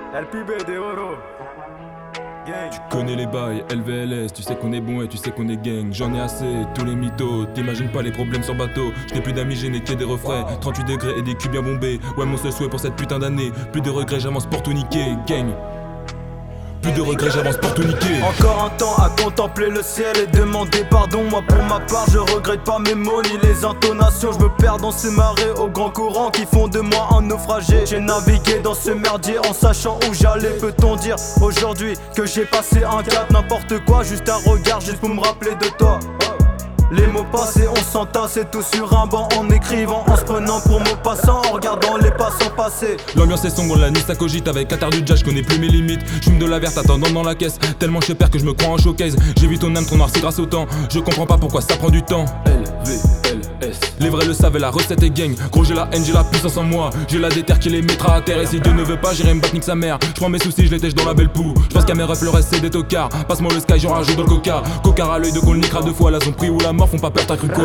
El pibe de oro. Gang. Tu connais les bails, LVLS, tu sais qu'on est bon et tu sais qu'on est gang. J'en ai assez, tous les mythos, t'imagines pas les problèmes sur bateau. Je n'ai plus d'amis, j'ai n'ai que des refrains. 38 degrés et des culs bien bombés. Ouais, mon seul souhait pour cette putain d'année. Plus de regrets, j'avance pour tout niquer, gang. Plus de regrets, j'avance pour tout niquer. Encore un temps à contempler le ciel et demander pardon. Moi pour ma part je regrette pas mes mots ni les intonations. Je me perds dans ces marées aux grands courants qui font de moi un naufragé. J'ai navigué dans ce merdier en sachant où j'allais. Peut-on dire aujourd'hui que j'ai passé un cap? N'importe quoi, juste un regard juste pour me rappeler de toi. Les mots passés, on s'entasse et tout sur un banc en écrivant, en se prenant pour mots passants, en regardant les passants passer. L'ambiance est sombre, la nuit ça cogite. Avec Qatar du jazz, je connais plus mes limites. J'fume de la verte attendant dans la caisse. Tellement je perds que je me crois en showcase. J'ai vu ton âme trop noircie grâce au temps. Je comprends pas pourquoi ça prend du temps. LVLS. Les vrais le savent, la recette est gang. Gros j'ai la haine, j'ai la puissance en moi. J'ai la déterre qui les mettra à terre. Et si Dieu ne veut pas, j'irai me battre nique sa mère. J'prends mes soucis, je les tèche dans la belle poux. J'pense qu'à mes refs le reste c'est des tocards. Passe-moi le sky, j'en rajoute dans le coca. Cocard à l'œil de qu'on le niquera deux fois. La zone pris ou la mort font pas peur, t'as cru quoi?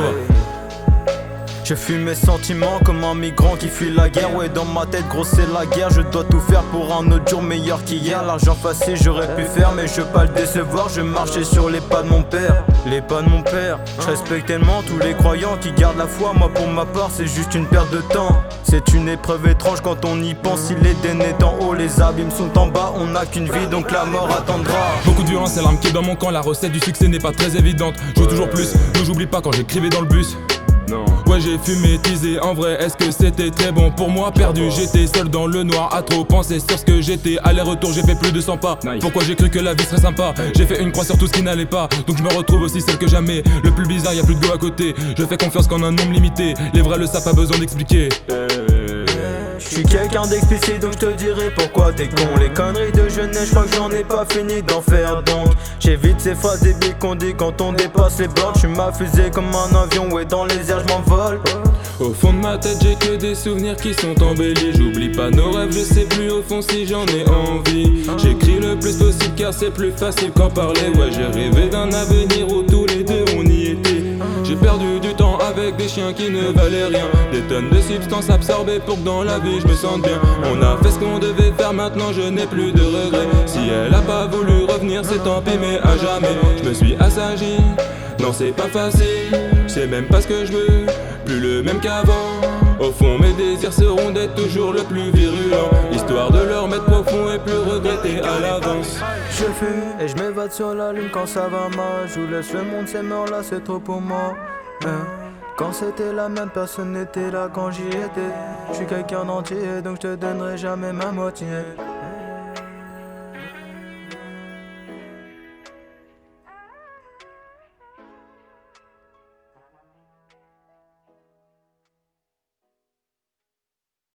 Je fuis mes sentiments comme un migrant qui fuit la guerre. Ouais, dans ma tête, gros, c'est la guerre. Je dois tout faire pour un autre jour meilleur qu'hier. L'argent facile, j'aurais pu faire, mais je veux pas le décevoir. Je marchais sur les pas de mon père, les pas de mon père. Je respecte tellement tous les croyants qui gardent la foi. Moi, pour ma part, c'est juste une perte de temps. C'est une épreuve étrange quand on y pense. Si l'Éden est en haut, les abîmes sont en bas. On n'a qu'une vie, donc la mort attendra. Beaucoup de violence, c'est l'arme qui est dans mon camp. La recette du succès n'est pas très évidente. Je veux toujours plus, mais j'oublie pas quand j'écrivais dans le bus. Non. Ouais, j'ai fumé, teasé, en vrai, est-ce que c'était très bon pour moi? Perdu, j'étais seul dans le noir, à trop penser sur ce que j'étais. Aller-retour, j'ai fait plus de 100 pas. Pourquoi j'ai cru que la vie serait sympa? J'ai fait une croix sur tout ce qui n'allait pas. Donc je me retrouve aussi seul que jamais. Le plus bizarre, y'a plus de go à côté. Je fais confiance qu'en un nombre limité. Les vrais le savent, pas besoin d'expliquer. Je suis quelqu'un d'explicite donc je te dirai pourquoi t'es con. Les conneries de jeunesse, je crois que j'en ai pas fini d'en faire donc. J'évite ces phrases débiles qu'on dit quand on dépasse les bornes. Je suis ma fusée comme un avion, ouais dans les airs je m'envole. Au fond de ma tête j'ai que des souvenirs qui sont embellis. J'oublie pas nos rêves, je sais plus au fond si j'en ai envie. J'écris le plus possible car c'est plus facile qu'en parler. Ouais j'ai rêvé d'un avenir où tous les deux on y était. J'ai perdu du temps avec des chiens qui ne valaient rien. Des tonnes de substances absorbées pour que dans la vie je me sente bien. On a fait ce qu'on devait faire, maintenant je n'ai plus de regrets. Si elle a pas voulu revenir c'est tant pis mais à jamais. Je me suis assagi, non c'est pas facile. C'est même pas ce que je veux, plus le même qu'avant. Au fond mes désirs seront d'être toujours le plus virulent. Histoire de leur mettre profond et plus regretter à l'avance. Je fume et je m'évade sur la lune quand ça va mal. Je vous laisse le monde, c'est mort là, c'est trop pour moi. Quand c'était la même personne n'était là quand j'y étais. Je suis quelqu'un d'entier donc je te donnerai jamais ma moitié.